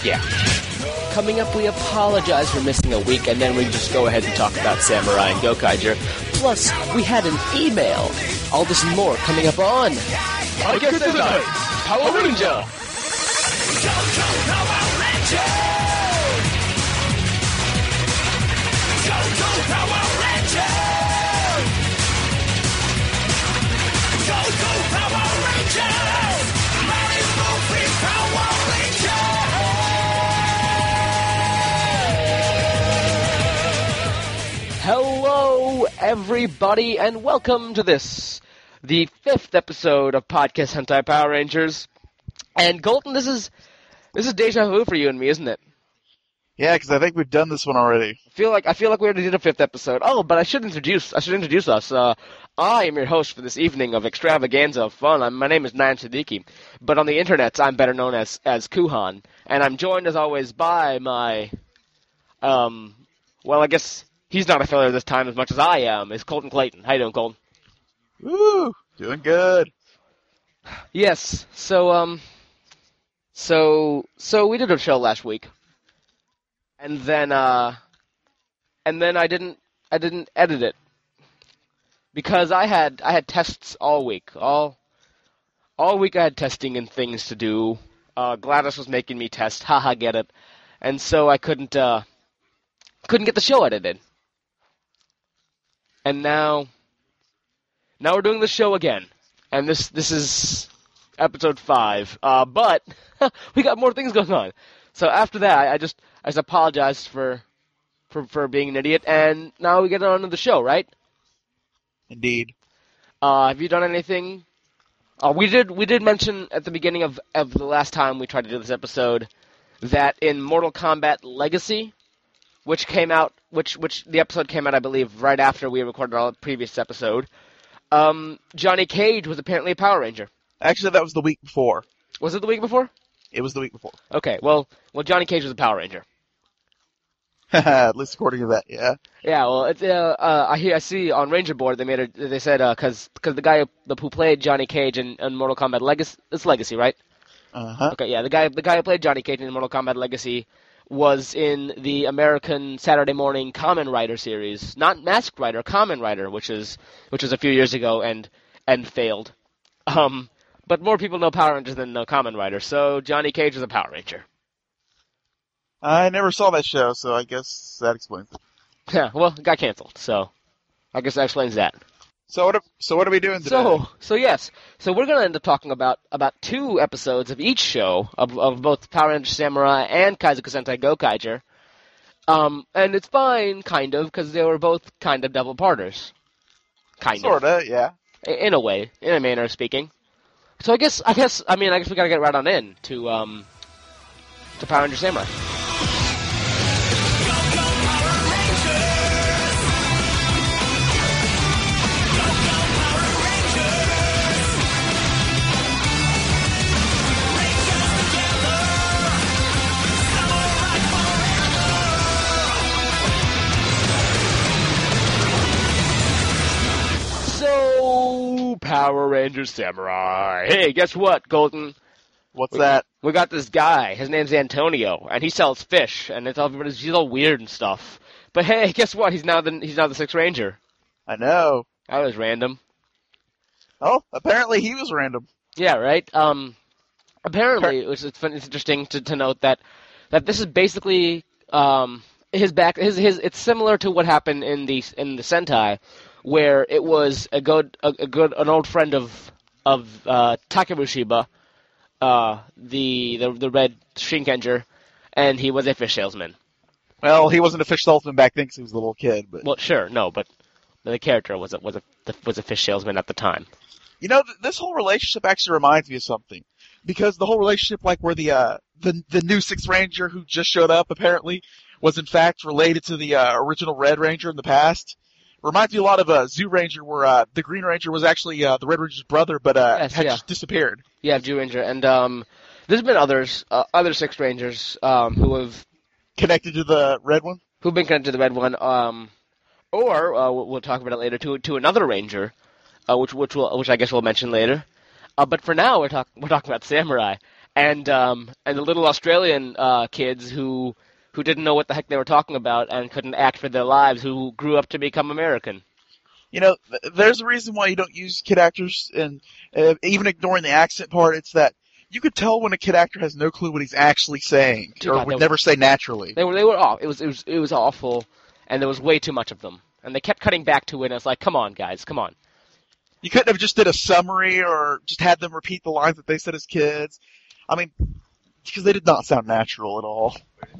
Yeah. Coming up, we apologize for missing a week, and then we just go ahead and talk about Samurai and Gokaiger. Plus, we had an email. All this and more coming up on Podcast Sentai Power Ranger. Hello, everybody, and welcome to this, the 5th episode of Podcast Hentai Power Rangers. And Colton, this is deja vu for you and me, isn't it? Yeah, because I think we've done this one already. I feel like we already did a 5th episode. Oh, but I should introduce us. I am your host for this evening of extravaganza of fun. My name is Nayan Siddiqui, but on the internet I'm better known as Kuhan, and I'm joined as always by my, I guess he's not a failure this time as much as I am, is Colton Clayton. How you doing, Colton? Woo! Doing good. Yes, so we did a show last week. And then I didn't edit it. Because I had tests all week. All week I had testing and things to do. Gladys was making me test, haha, get it. And so I couldn't get the show edited. And now we're doing the show again. And this is episode 5. But we got more things going on. So after that, I just apologized for being an idiot, and now we get on to the show, right? Indeed. Have you done anything? We did mention at the beginning of the last time we tried to do this episode that in Mortal Kombat Legacy, which the episode came out, I believe, right after we recorded our previous episode, Johnny Cage was apparently a Power Ranger. Actually, that was the week before. Was it the week before? It was the week before. Okay, well, Johnny Cage was a Power Ranger. At least according to that, yeah. Yeah, well, it's, I see on Ranger Board they said because the guy who played Johnny Cage in Mortal Kombat Legacy, it's Legacy, right? Uh-huh. Okay, yeah, the guy who played Johnny Cage in Mortal Kombat Legacy was in the American Saturday Morning Kamen Rider series, not Masked Rider, Kamen Rider, which is a few years ago and failed. But more people know Power Rangers than know Kamen Rider, so Johnny Cage was a Power Ranger. I never saw that show, so I guess that explains it. Yeah, well, it got canceled, so I guess that explains that. So what are we doing today? So we're going to end up talking about 2 episodes of each show of both Power Rangers Samurai and Kaizoku Sentai Gokaiger. And it's fine, kind of, because they were both kind of double-parters. Sorta, yeah. In a way, in a manner of speaking. So I guess we gotta get right on in to Power Rangers Samurai. Power Rangers Samurai. Hey, guess what, Golden? What's that? We got this guy. His name's Antonio, and he sells fish, and he's all weird and stuff. But hey, guess what? He's now the 6th Ranger. I know. That was random. Oh, apparently he was random. Yeah, right. Apparently, it's interesting to note that this is basically it's similar to what happened in the Sentai, where it was an old friend of Takeru Shiba, the red Shinkenger, and he was a fish salesman. Well, he wasn't a fish salesman back then because he was a little kid, but well, sure, no, but the character was a fish salesman at the time. You know, this whole relationship actually reminds me of something, because the whole relationship, like where the new 6th Ranger who just showed up apparently was in fact related to the original Red Ranger in the past. Reminds me a lot of Zoo Ranger, where the Green Ranger was actually the Red Ranger's brother, but just disappeared. Yeah, Zoo Ranger, and there's been other 6 Rangers who have connected to the Red one. Who've been connected to the Red one, or we'll talk about it later to another Ranger, which I guess we'll mention later. But for now, we're talking about Samurai, and the little Australian kids who didn't know what the heck they were talking about and couldn't act for their lives, who grew up to become American. There's a reason why you don't use kid actors, and even ignoring the accent part, it's that you could tell when a kid actor has no clue what he's actually saying, or would never say naturally. They were off. It was awful, and there was way too much of them, and they kept cutting back to it. And it's like, come on, guys, come on. You couldn't have just did a summary or just had them repeat the lines that they said as kids. I mean, because they did not sound natural at all.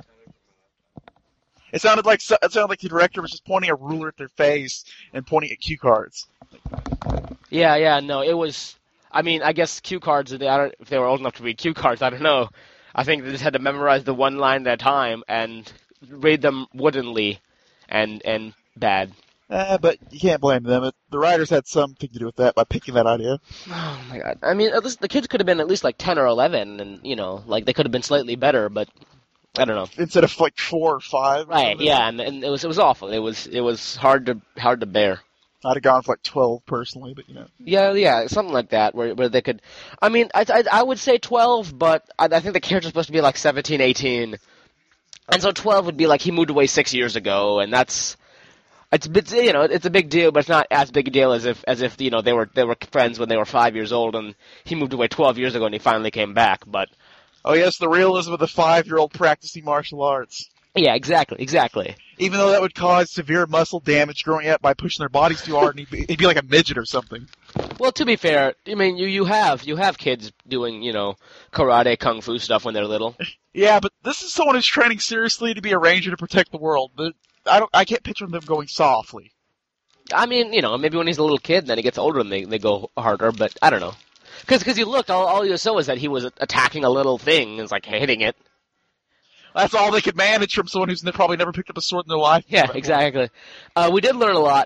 It sounded like the director was just pointing a ruler at their face and pointing at cue cards. Yeah, no, it was. I mean, I guess cue cards. If they were old enough to read cue cards, I don't know. I think they just had to memorize the one line at a time and read them woodenly, and bad. But you can't blame them. The writers had something to do with that by picking that idea. Oh my god! I mean, at least the kids could have been at least like 10 or 11, and they could have been slightly better, but. I don't know. Instead of like 4 or 5. Right, yeah, and it was awful. It was hard to bear. I'd have gone for like 12 personally, but Yeah, something like that where they could. I mean, I would say 12, but I think the character's supposed to be like 17, 18, and so 12 would be like he moved away 6 years ago, and it's a big deal, but it's not as big a deal as if they were friends when they were 5 years old, and he moved away 12 years ago and he finally came back, but. Oh yes, the realism of the 5-year-old practicing martial arts. Yeah, exactly. Even though that would cause severe muscle damage growing up by pushing their bodies too hard, and he'd be like a midget or something. Well, to be fair, I mean, you have kids doing, karate, kung fu stuff when they're little. Yeah, but this is someone who's training seriously to be a ranger to protect the world. But I can't picture them going softly. I mean, maybe when he's a little kid, then he gets older and they go harder, but I don't know. Because you looked, all you saw was that he was attacking a little thing and like hitting it. That's all they could manage from someone who's probably never picked up a sword in their life. Yeah, exactly. We did learn a lot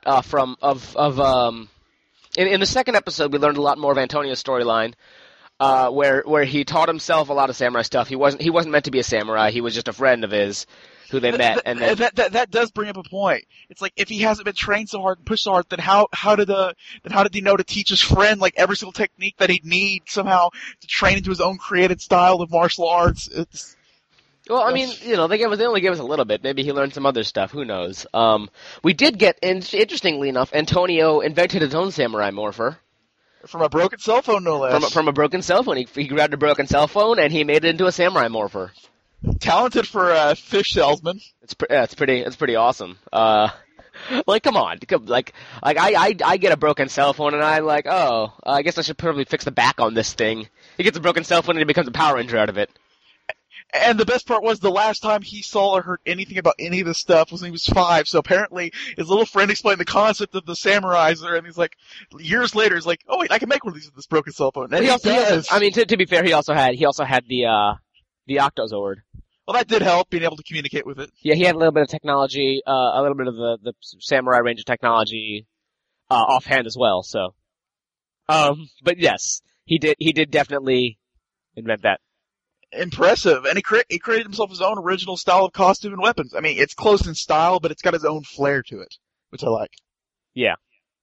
in the second episode. We learned a lot more of Antonio's storyline, where he taught himself a lot of samurai stuff. He wasn't meant to be a samurai. He was just a friend of his who they met. And then that does bring up a point. It's like if he hasn't been trained so hard and pushed so hard, then how did he know to teach his friend like every single technique that he'd need somehow to train into his own created style of martial arts? Well, I mean, they only gave us a little bit. Maybe he learned some other stuff. Who knows? We did get, interestingly enough, Antonio invented his own samurai morpher. From a broken cell phone, no less. From a broken cell phone. He grabbed a broken cell phone and he made it into a samurai morpher. Talented for a fish salesman. It's pretty awesome. Like, come on. I get a broken cell phone and I'm like, I guess I should probably fix the back on this thing. He gets a broken cell phone and he becomes a Power Ranger out of it. And the best part was the last time he saw or heard anything about any of this stuff was when he was 5. So apparently his little friend explained the concept of the samuraiser, and he's like, years later, he's like, oh wait, I can make one of these with this broken cell phone. And he does. I mean, to be fair, he also had the Octozord. Well, that did help being able to communicate with it. Yeah, he had a little bit of technology, a little bit of the Samurai Ranger technology offhand as well. So, but yes, he did definitely invent that. Impressive, and he created himself his own original style of costume and weapons. I mean, it's close in style, but it's got his own flair to it, which I like. Yeah.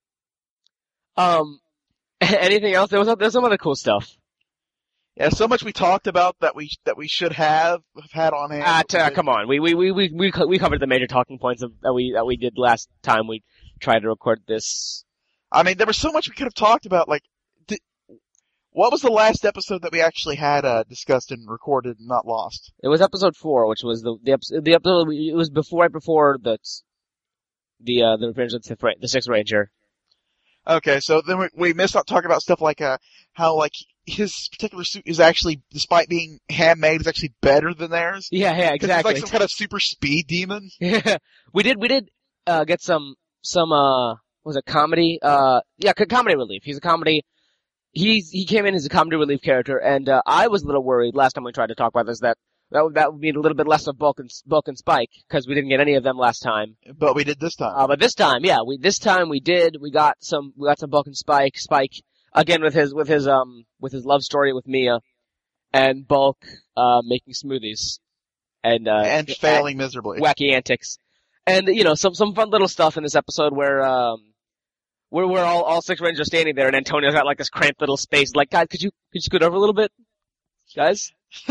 Anything else? There's some other cool stuff. Yeah, so much we talked about that we should have had on hand. Come on, we covered the major talking points that we did last time we tried to record this. I mean, there was so much we could have talked about. Like, what was the last episode that we actually had discussed and recorded and not lost? It was episode 4, which was the episode. It was right before the Revenge of the Sixth Ranger. Okay, so then we missed out talking about stuff like how like his particular suit is actually, despite being handmade, is actually better than theirs. Yeah, exactly. He's like some kind of super speed demon. Yeah, we did get some was it comedy? Comedy relief. He's a comedy. He came in as a comedy relief character, and I was a little worried last time we tried to talk about this that would be a little bit less of Bulk and Spike, because we didn't get any of them last time. But we did this time. But this time, yeah, we did. We got some Bulk and Spike. Spike again with his love story with Mia, and Bulk making smoothies and failing miserably. Wacky antics, and some fun little stuff in this episode where we're all 6 Rangers standing there, and Antonio's got like this cramped little space. Like, guys, could you scoot over a little bit? guys.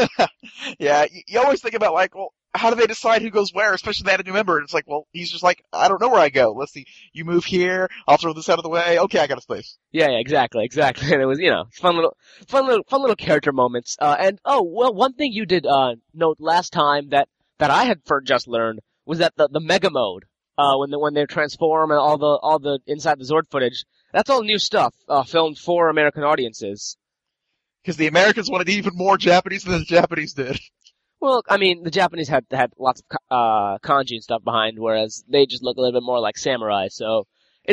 Yeah, you always think about like, well, how do they decide who goes where, especially if they add a new member? And it's like, well, he's just like, I don't know where I go. Let's see, you move here, I'll throw this out of the way. Okay, I got a space. Yeah, exactly. And it was, fun little character moments. One thing you did note last time that I had just learned was that the Mega Mode, when they transform and all the inside the Zord footage, that's all new stuff, filmed for American audiences. Because the Americans wanted even more Japanese than the Japanese did. Well, I mean, the Japanese had lots of kanji and stuff behind, whereas they just look a little bit more like samurai. So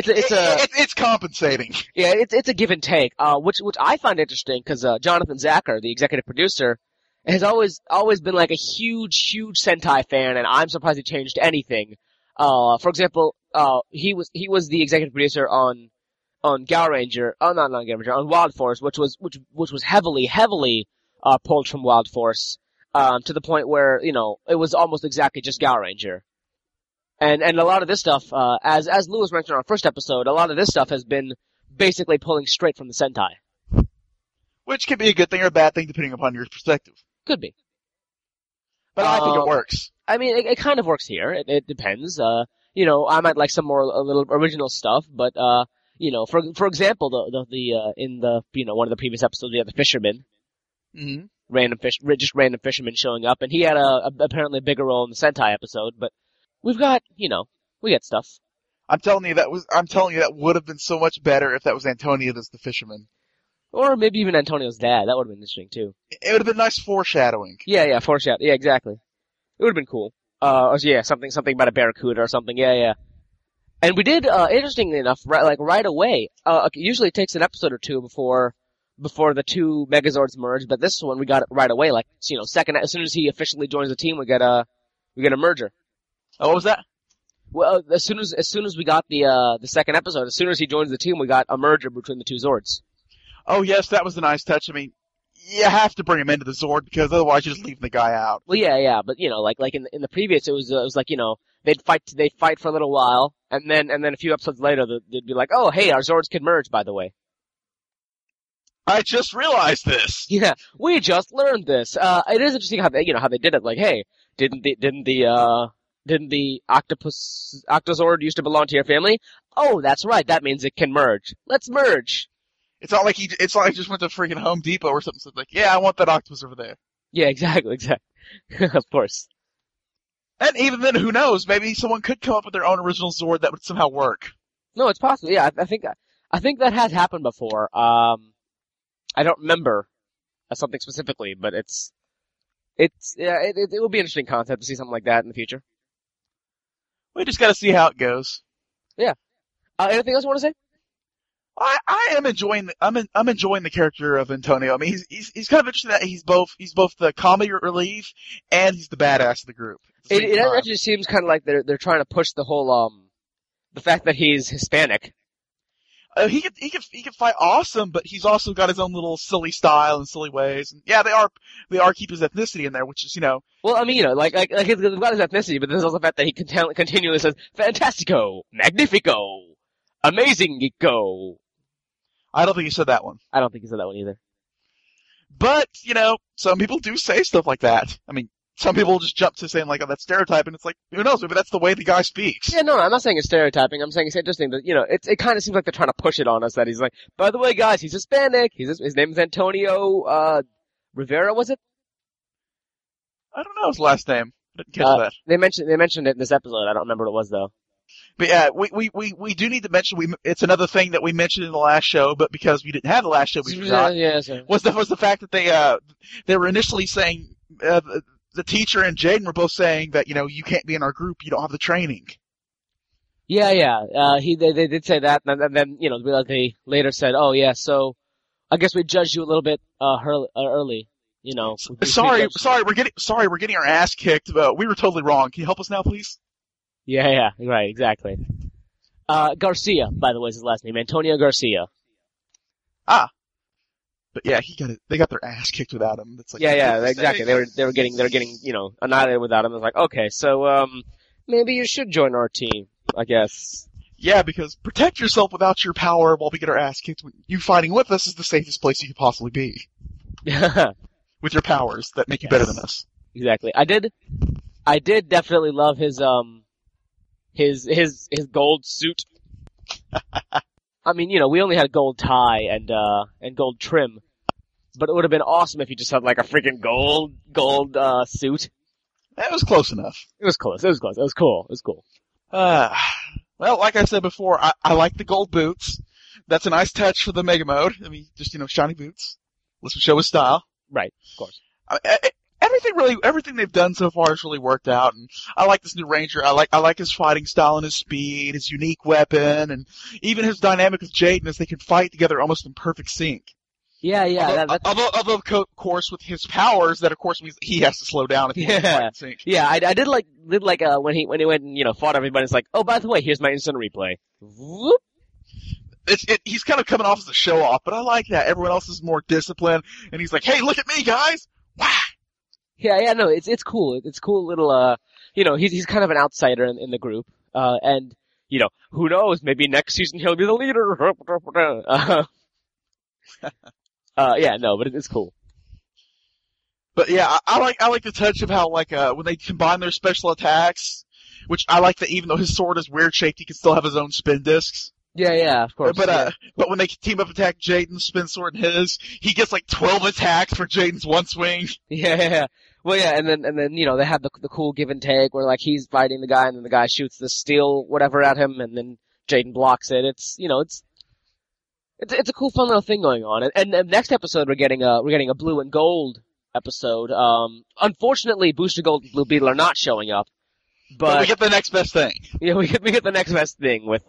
it's compensating. Yeah, it's a give and take. Which I find interesting because Jonathan Zacher, the executive producer, has always been like a huge Sentai fan, and I'm surprised he changed anything. For example, he was the executive producer on Gao Ranger, not Gao Ranger, on Wild Force, which was heavily pulled from Wild Force. To the point where, it was almost exactly just Gao Ranger. And a lot of this stuff, as Lewis mentioned on our first episode, a lot of this stuff has been basically pulling straight from the Sentai. Which can be a good thing or a bad thing depending upon your perspective. Could be. But I think it works. I mean, it kind of works here. It depends. I might like some more, a little original stuff, but, for example, in one of the previous episodes, we had the fisherman. Mm-hmm. Random fishermen showing up, and he had apparently a bigger role in the Sentai episode, but we got stuff. I'm telling you that would have been so much better if that was Antonio as the fisherman. Or maybe even Antonio's dad. That would have been interesting too. It would have been nice foreshadowing. Yeah, foreshadowing. Yeah, exactly. It would have been cool. Something about a barracuda or something. Yeah. And we did, interestingly enough, right away. Usually it takes an episode or two before the two Megazords merge, but this one we got it right away. Like, as soon as he officially joins the team, we get a merger. Oh, what was that? Well, as soon as we got the second episode, as soon as he joins the team, we got a merger between the two Zords. Oh yes, that was a nice touch. I mean, you have to bring him into the Zord because otherwise you're just leaving the guy out. Well, yeah, but like in the previous, it was like they'd fight for a little while, and then a few episodes later they'd be like, oh hey, our Zords can merge, by the way. I just realized this. Yeah, we just learned this. It is interesting how they did it. Like, hey, didn't the Octozord used to belong to your family? Oh, that's right. That means it can merge. Let's merge. It's not like he just went to freaking Home Depot or something. So it's like, yeah, I want that octopus over there. Yeah, exactly. Of course. And even then, who knows? Maybe someone could come up with their own original Zord that would somehow work. No, it's possible. Yeah, I think that has happened before. I don't remember something specifically, but it will be an interesting concept to see something like that in the future. We just gotta see how it goes. Yeah. Anything else you want to say? I am enjoying I'm enjoying the character of Antonio. I mean, he's kind of interesting that he's both the comedy relief and he's the badass of the group. It actually seems kind of like they're trying to push the whole the fact that he's Hispanic. He can fight awesome, but he's also got his own little silly style and silly ways. And yeah, they are keep his ethnicity in there, which is Well, I mean, like he's got his ethnicity, but there's also the fact that he continually says "Fantastico," "Magnifico," "Amazingico." I don't think he said that one. I don't think he said that one either. But some people do say stuff like that. I mean, some people just jump to saying like, "Oh, that's stereotyping." It's like, who knows? Maybe that's the way the guy speaks. Yeah, no, I'm not saying it's stereotyping. I'm saying it's interesting that it kind of seems like they're trying to push it on us. That he's like, by the way, guys, he's Hispanic. His name is Antonio Rivera, was it? I don't know his last name. I didn't catch that. They mentioned it in this episode. I don't remember what it was though. But yeah, we do need to mention it's another thing that we mentioned in the last show, but because we didn't have the last show, we forgot. Yeah, was the fact that they were initially saying the teacher and Jaden were both saying that you can't be in our group, you don't have the training. Yeah. They did say that, and then they later said, oh yeah, so I guess we judged you a little bit early. Sorry, we're getting our ass kicked. We were totally wrong. Can you help us now, please? Yeah, right, exactly. Garcia, by the way, is his last name. Antonio Garcia. Ah. But yeah, they got their ass kicked without him. It's like, yeah, exactly. They were getting annihilated without him. It's like, okay, so maybe you should join our team, I guess. Yeah, because protect yourself without your power while we get our ass kicked. You fighting with us is the safest place you could possibly be. with your powers that make you better than us. Exactly. I did definitely love his gold suit. I mean, we only had gold tie and gold trim, but it would have been awesome if he just had like a freaking gold suit. That was close enough. It was close. It was cool. It was cool. Well, like I said before, I like the gold boots. That's a nice touch for the Mega Mode. I mean, just, shiny boots. Let's show his style. Right, of course. Everything they've done so far has really worked out, and I like this new Ranger. I like his fighting style and his speed, his unique weapon, and even his dynamic with Jaden as they can fight together almost in perfect sync. Yeah. Although, of course, with his powers, that of course means he has to slow down if he wants to fight in sync. Yeah, I did like when he went and fought everybody. It's like, oh, by the way, here's my instant replay. Whoop. He's kind of coming off as a show off, but I like that. Everyone else is more disciplined, and he's like, "Hey, look at me, guys!" Wow. Yeah, no, it's cool. It's cool little, he's kind of an outsider in the group, and who knows? Maybe next season he'll be the leader. Yeah, no, but it's cool. But yeah, I like the touch of how when they combine their special attacks, which I like that even though his sword is weird shaped, he can still have his own spin discs. Yeah, of course. But when they team up attack Jaden's spin sword and his, he gets like 12 attacks for Jaden's one swing. Yeah. Well, yeah, and then they have the cool give and take where like he's fighting the guy and then the guy shoots the steel whatever at him and then Jaden blocks it. It's a cool fun little thing going on. And next episode we're getting a blue and gold episode. Unfortunately, Booster Gold and Blue Beetle are not showing up. But we get the next best thing. Yeah, we get the next best thing with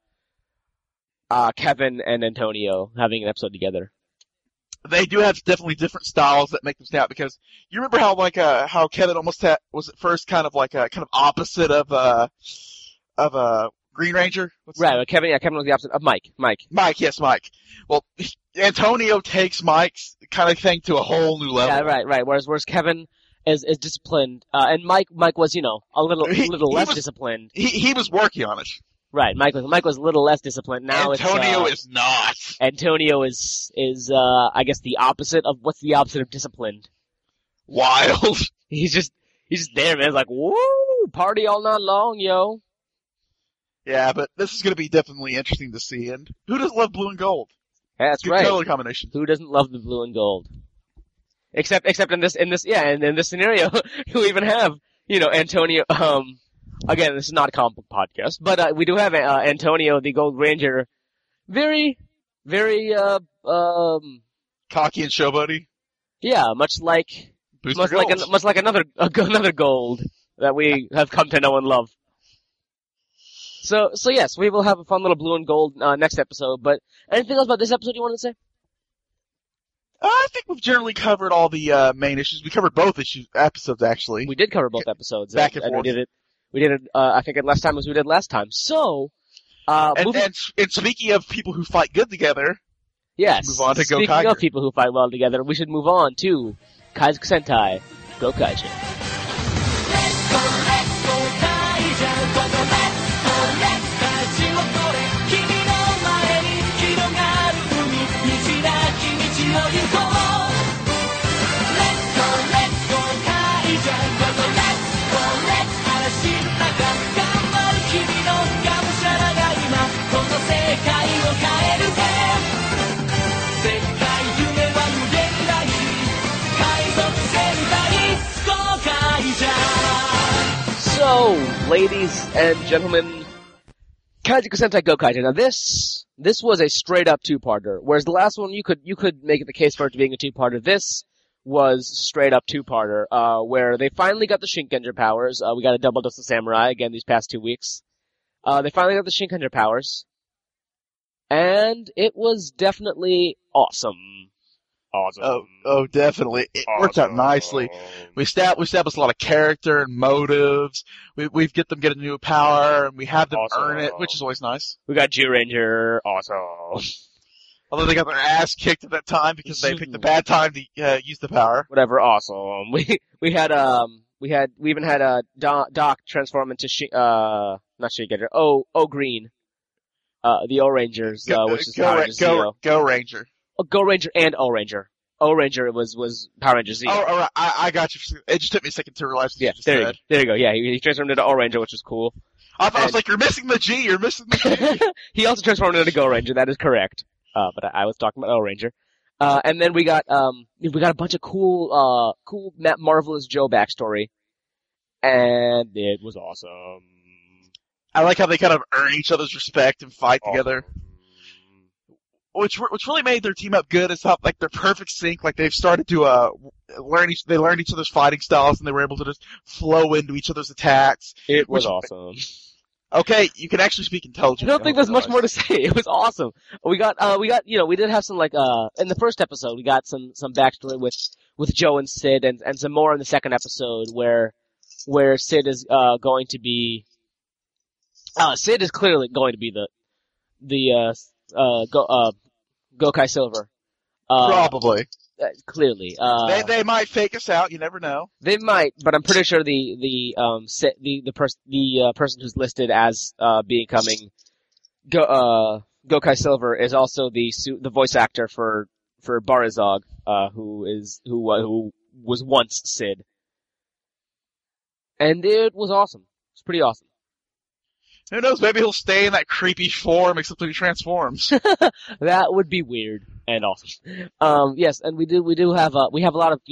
Kevin and Antonio having an episode together. They do have definitely different styles that make them stand out because you remember how Kevin almost was at first kind of opposite of Green Ranger? Right, Kevin was the opposite of Mike. Yes, Mike. Well, Antonio takes Mike's kind of thing to a whole new level. Yeah, right. Whereas Kevin is disciplined, and Mike was a little less disciplined. He was working on it. Right, Mike was a little less disciplined. Now Antonio is not. Antonio is I guess what's the opposite of disciplined? Wild. He's just there, man. It's like, woo, party all night long, yo. Yeah, but this is going to be definitely interesting to see. And who doesn't love blue and gold? That's good right. Color combination. Who doesn't love the blue and gold? Except in this scenario, you even have Antonio. Again, this is not a comic book podcast, but we do have Antonio, the Gold Ranger, very, very cocky and showboaty. Yeah, much like another gold that we have come to know and love. So yes, we will have a fun little blue and gold next episode. But anything else about this episode you want to say? I think we've generally covered all the main issues. We covered both episodes actually. We did cover both episodes. Back and forth. We did it. I think last time as we did last time. So, and speaking of people who fight good together, yes. Move on to Go Kaiju. Speaking of people who fight well together, we should move on to Kaizoku Sentai Go Kaiju. So, ladies and gentlemen, Kaizoku Sentai Go Kaiju. Now this was a straight up two-parter, whereas the last one you could make the case for it being a two-parter. This was straight up two-parter, where they finally got the Shinkenger powers. We got a double dose of Samurai again these past 2 weeks. They finally got the Shinkenger powers, and it was definitely awesome. Awesome. Oh, definitely. It worked out nicely. We established a lot of character and motives. We get them get a new power, and we have them earn it, which is always nice. We got G-Ranger. Awesome. Although they got their ass kicked at that time because they picked the bad time to use the power. Whatever. Awesome. We even had Doc transform into not Shinkenger. O Green. The O Rangers, which is Go Ranger. Go Ranger and O Ranger. O-Ranger was Power Ranger Z. Oh, all right. I got you. It just took me a second to realize what you just said. There you go. Yeah, he transformed into O-Ranger, which was cool. I was like, you're missing the G. You're missing the G. He also transformed into Go Ranger. That is correct. But I was talking about O-Ranger. And then we got a bunch of cool Marvelous Joe backstory. And it was awesome. I like how they kind of earn each other's respect and fight together. Which really made their team up good is how, like, they're perfect sync. Like, they've started to, they learned each other's fighting styles and they were able to just flow into each other's attacks. It was awesome. Okay, you can actually speak I intelligently. don't think there's much more to say. It was awesome. We did have some, like, in the first episode, we got some backstory with Joe and Sid and some more in the second episode where Sid is, going to be, Sid is clearly going to be the Gokai Silver. Probably. Clearly. They might fake us out, you never know. They might, but I'm pretty sure the person who's listed as becoming Gokai Silver is also the voice actor for Barizog, who was once Sid. And it was awesome. It's pretty awesome. Who knows, maybe he'll stay in that creepy form except when he transforms. That would be weird and awesome. Yes, and we do have a lot of,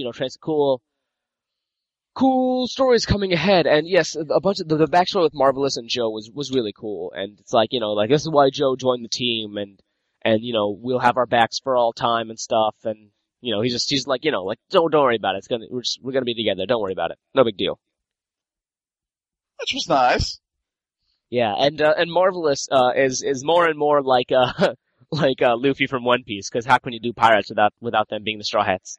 cool stories coming ahead. And yes, a bunch of the backstory with Marvelous and Joe was really cool. And it's like, this is why Joe joined the team and we'll have our backs for all time and stuff. And, he's like, don't worry about it. We're gonna be together. Don't worry about it. No big deal. Which was nice. Yeah, and Marvelous is more and more like Luffy from One Piece, because how can you do pirates without them being the Straw Hats?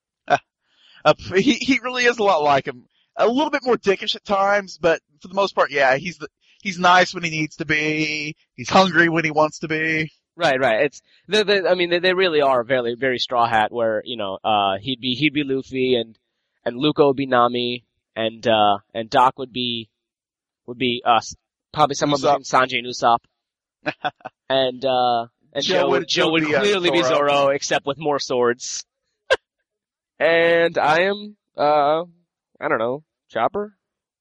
He really is a lot like him. A little bit more dickish at times, but for the most part, yeah, he's nice when he needs to be. He's hungry when he wants to be. Right. It's they really are very very Straw Hat, where he'd be Luffy and Luco would be Nami and Doc would be us. Probably someone between Sanji and Usopp. And Joe would clearly be Zoro, except with more swords. And I am, I don't know, Chopper?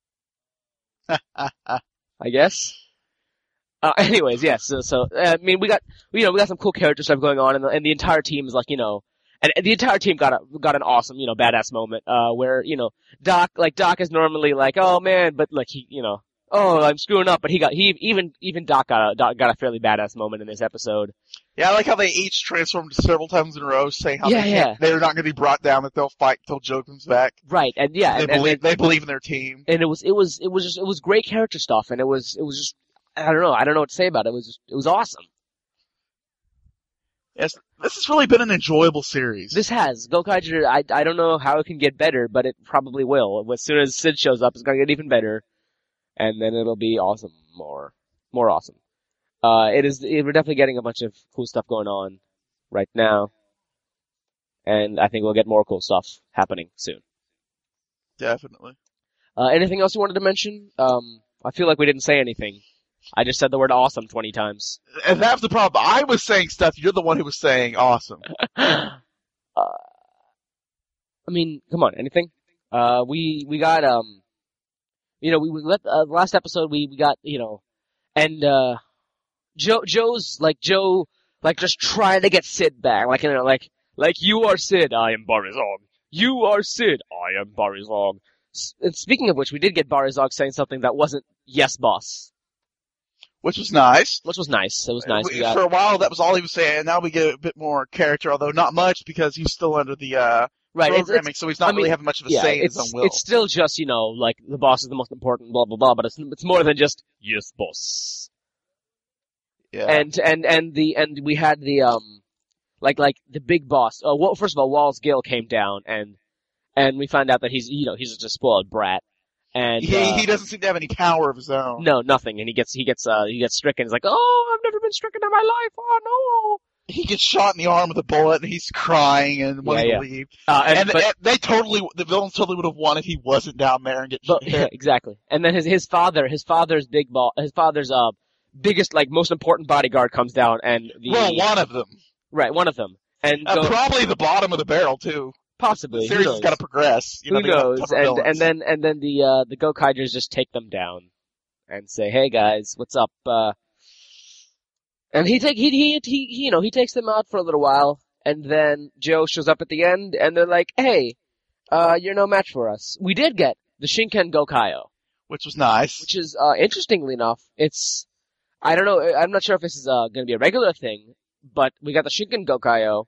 I guess. Anyways, yes, we got some cool character stuff going on, and the entire team is like, and the entire team got an awesome, badass moment, where, Doc is normally like, oh man, but like oh, I'm screwing up, but even Doc got a fairly badass moment in this episode. Yeah, I like how they each transformed several times in a row, saying how they're not going to be brought down, that they'll fight until Joe comes back. Right, and yeah, they believe in their team. And it was great character stuff, and it was just, I don't know what to say about it. It was awesome. Yes, this has really been an enjoyable series. This has. Gokaiger, I don't know how it can get better, but it probably will. As soon as Sid shows up, it's going to get even better. And then it'll be awesome, more awesome. We're definitely getting a bunch of cool stuff going on right now. And I think we'll get more cool stuff happening soon. Definitely. Anything else you wanted to mention? I feel like we didn't say anything. I just said the word awesome 20 times. And that's the problem. I was saying stuff, you're the one who was saying awesome. Come on, anything? We got, last episode we got, and, Joe's, Joe, just trying to get Sid back, like, you are Sid, I am Barizog. You are Sid, I am Barizog. And speaking of which, we did get Barizog saying something that wasn't, yes, boss. Which was nice. It was nice. For a while, that was all he was saying. Now we get a bit more character, although not much, because he's still under the, programming, so he's not really having much of a say in his own will. It's still just, the boss is the most important, blah, blah, blah, but it's more than just, yes, boss. Yeah. And we had the, the big boss. First of all, Walls Gale came down, and we found out that he's just a spoiled brat. And, he doesn't seem to have any power of his own. No, nothing, and he gets stricken. He's like, oh, I've never been stricken in my life, oh no! He gets shot in the arm with a bullet, and he's crying and won't believe. The villains totally would have won if he wasn't down there and get hit. Yeah, exactly. And then his father's biggest, most important bodyguard comes down, and one of them. Right, one of them. and go Probably the bottom of the barrel too. possibly. The series has got to progress. Who they got knows? tougher villains. And then the Gokaijers just take them down and say, "Hey guys, what's up?" And he takes them out for a little while, and then Joe shows up at the end, and they're like, "Hey, you're no match for us." We did get the Shinken Gokaio, which was nice. which is interestingly enough, I don't know, I'm not sure if this is going to be a regular thing, but we got the Shinken Gokaio,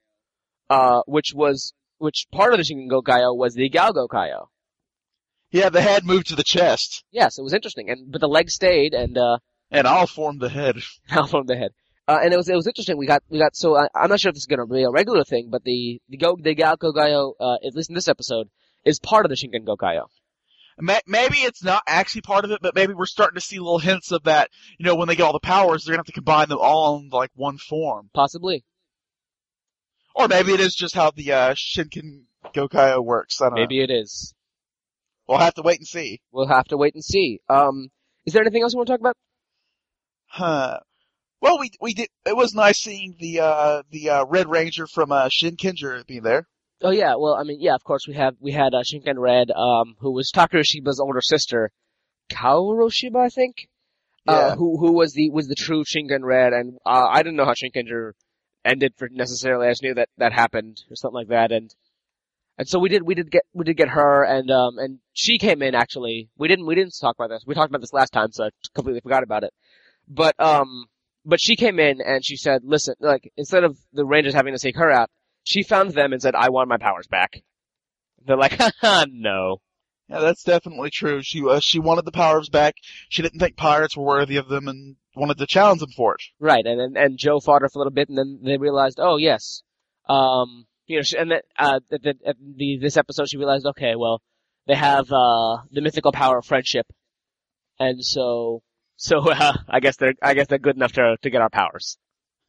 which part of the Shinken Gokaio was the Gao Gokaio. Yeah, the head moved to the chest. Yes, it was interesting, but the leg stayed, and I'll form the head. I'll form the head. And it was interesting. So I'm not sure if this is going to be a regular thing, but the Gao Gokaio, at least in this episode, is part of the Shinken Gokaio. Maybe it's not actually part of it, but maybe we're starting to see little hints of that. When they get all the powers, they're going to have to combine them all in like one form. Possibly. Or maybe it is just how the Shinken Gokaio works. I don't know. Maybe it is. We'll have to wait and see. We'll have to wait and see. Is there anything else you want to talk about? Huh. Well, we did. It was nice seeing the Red Ranger from Shinkenger being there. Oh yeah, well, I mean, yeah, of course we had Shinken Red, who was Takaroshiba's older sister, Kaoroshiba, I think. Yeah. Who was the true Shinken Red, and I didn't know how Shinkenger ended for necessarily. I just knew that happened or something like that, and so we did get her, and she came in actually. We didn't talk about this. We talked about this last time, so I completely forgot about it. But she came in and she said, listen, like, instead of the Rangers having to take her out, she found them and said, I want my powers back. They're like, haha, no. Yeah, that's definitely true. She wanted the powers back. She didn't think pirates were worthy of them and wanted to challenge them for it. Right, and Joe fought her for a little bit, and then they realized, oh yes, and then at this episode she realized, okay, well, they have the mythical power of friendship, and so I guess they're good enough to get our powers.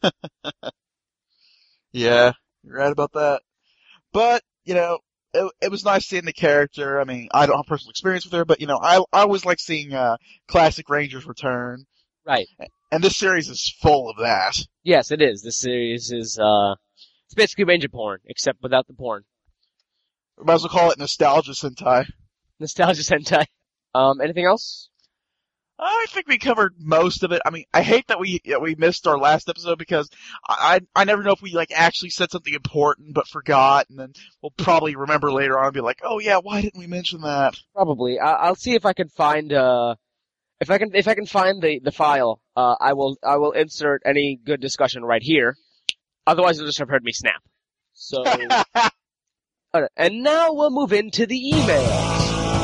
Yeah, you're right about that. But it was nice seeing the character. I mean, I don't have personal experience with her, but I always like seeing classic Rangers return. Right. And this series is full of that. Yes, it is. This series is it's basically Ranger porn, except without the porn. We might as well call it Nostalgia Sentai. Nostalgia Sentai. Anything else? I think we covered most of it. I mean, I hate that we missed our last episode because I never know if we actually said something important but forgot, and then we'll probably remember later on and be like, oh yeah, why didn't we mention that? Probably. I'll see if I can find if I can find the file. I will insert any good discussion right here. Otherwise, you'll just have heard me snap. So, alright, and now we'll move into the emails.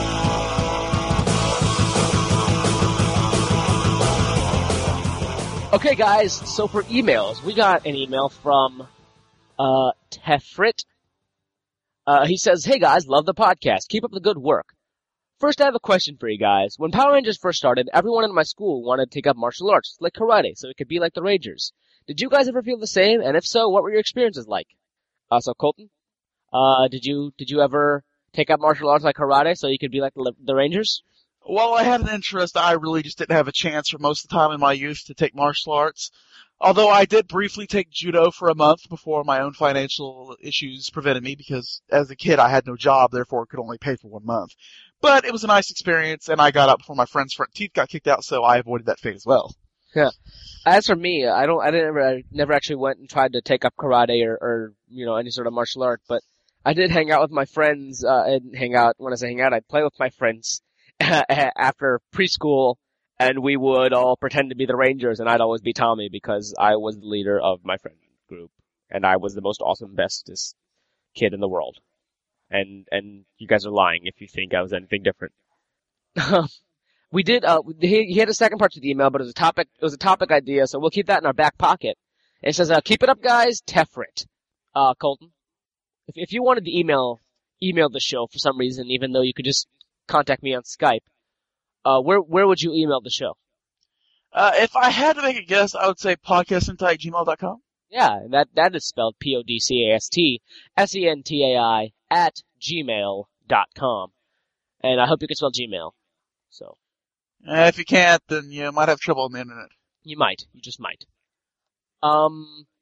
Okay, guys, so for emails, we got an email from Tefrit. He says, hey guys, love the podcast. Keep up the good work. First, I have a question for you guys. When Power Rangers first started, everyone in my school wanted to take up martial arts, like karate, so it could be like the Rangers. Did you guys ever feel the same? And if so, what were your experiences like? So Colton, did you ever take up martial arts like karate, so you could be like the Rangers? Well, I had an interest. I really just didn't have a chance for most of the time in my youth to take martial arts. Although I did briefly take judo for a month before my own financial issues prevented me, because as a kid I had no job, therefore could only pay for 1 month. But it was a nice experience, and I got out before my friend's front teeth got kicked out, so I avoided that fate as well. Yeah. As for me, I never actually went and tried to take up karate or any sort of martial art, but I did hang out with my friends, and hang out, when I say hang out, I'd play with my friends after preschool, and we would all pretend to be the Rangers, and I'd always be Tommy because I was the leader of my friend group, and I was the most awesome, bestest kid in the world. And you guys are lying if you think I was anything different. We did, he had a second part to the email, but it was a topic idea, so we'll keep that in our back pocket. It says, keep it up guys, Tefrit. Colton, if you wanted to email the show for some reason, even though you could just contact me on Skype, where would you email the show? If I had to make a guess, I would say podcastsentai@gmail.com. Yeah, that is spelled PODCASTSENTAI @gmail.com. And I hope you can spell Gmail. So. If you can't, then you might have trouble on the internet. You might. You just might.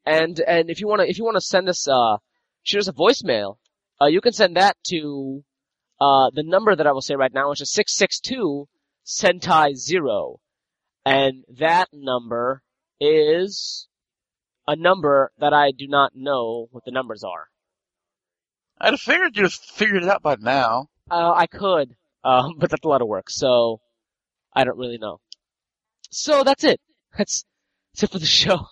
And if you wanna send us shoot us a voicemail, you can send that to the number that I will say right now, which is 662 Sentai 0. And that number is a number that I do not know what the numbers are. I'd have figured you'd have figured it out by now. I could, but that's a lot of work, so I don't really know. So that's it. That's it for the show.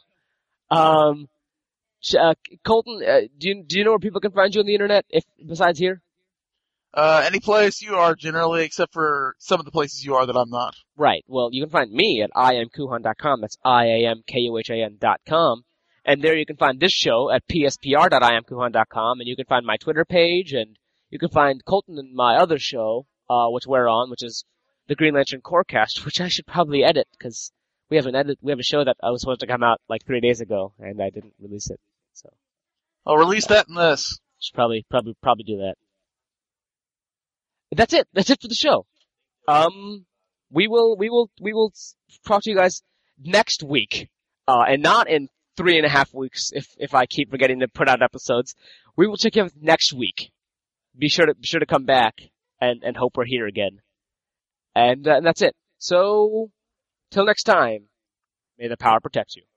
Colton, do you know where people can find you on the internet, if besides here? Any place you are generally, except for some of the places you are that I'm not. Right. Well, you can find me at iamkuhan.com. That's IAMKUHAN.com. And there you can find this show at pspr.iamkuhan.com. And you can find my Twitter page, and you can find Colton and my other show, which we're on, which is the Green Lantern Corecast, which I should probably edit, because we have a show that was supposed to come out like 3 days ago, and I didn't release it. So I'll release that in this. should probably do that. That's it. That's it for the show. We will talk to you guys next week, and not in 3.5 weeks if I keep forgetting to put out episodes. We will check in next week. Be sure to come back and hope we're here again. And that's it. So till next time, may the power protect you.